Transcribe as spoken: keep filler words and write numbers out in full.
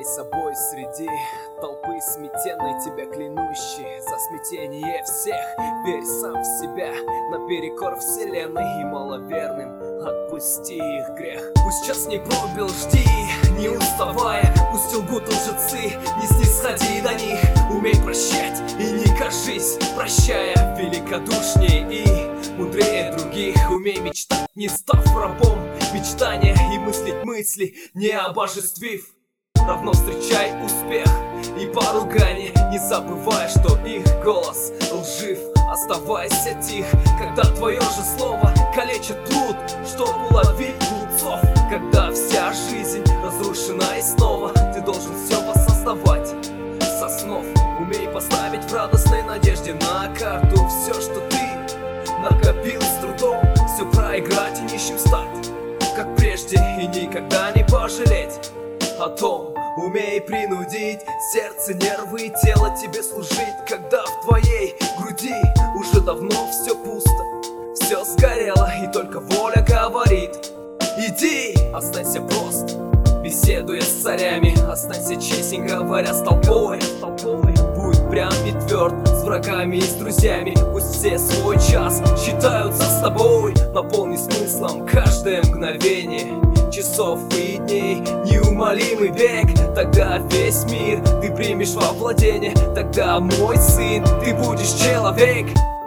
Владей собой среди толпы сметенной, тебя клянущей за смятение всех. Верь сам в себя наперекор вселенной, и маловерным отпусти их грех. Пусть час не пробил, жди, не уставая. Пусть лгут лжецы, не снисходи до них. Умей прощать и не кажись, прощая, великодушнее и мудрее других. Умей мечтать, не став рабом мечтания, и мыслить мысли, не обожествив. Равно встречай успех и поругание, не забывай, что их голос лжив. Оставайся тих, когда твое же слово калечит блуд, чтоб уловить глупцов. Когда вся жизнь разрушена и снова ты должен все воссоздавать со снов. Умей поставить в радостной надежде на карту все, что ты накопил с трудом. Все проиграть и нищим стать, как прежде, и никогда не пожалеть о том. Умей принудить сердце, нервы и тело тебе служить, когда в твоей груди уже давно все пусто, все сгорело, и только воля говорит: иди, останься прост, беседуя с царями, останься честен, говоря с толпой. Будь прям и тверд с врагами и с друзьями. Пусть все свой час считаются с тобой. Наполни смыслом каждое мгновение часов и дней, неумолимый бег. Тогда весь мир ты примешь во владение. Тогда, мой сын, ты будешь человек.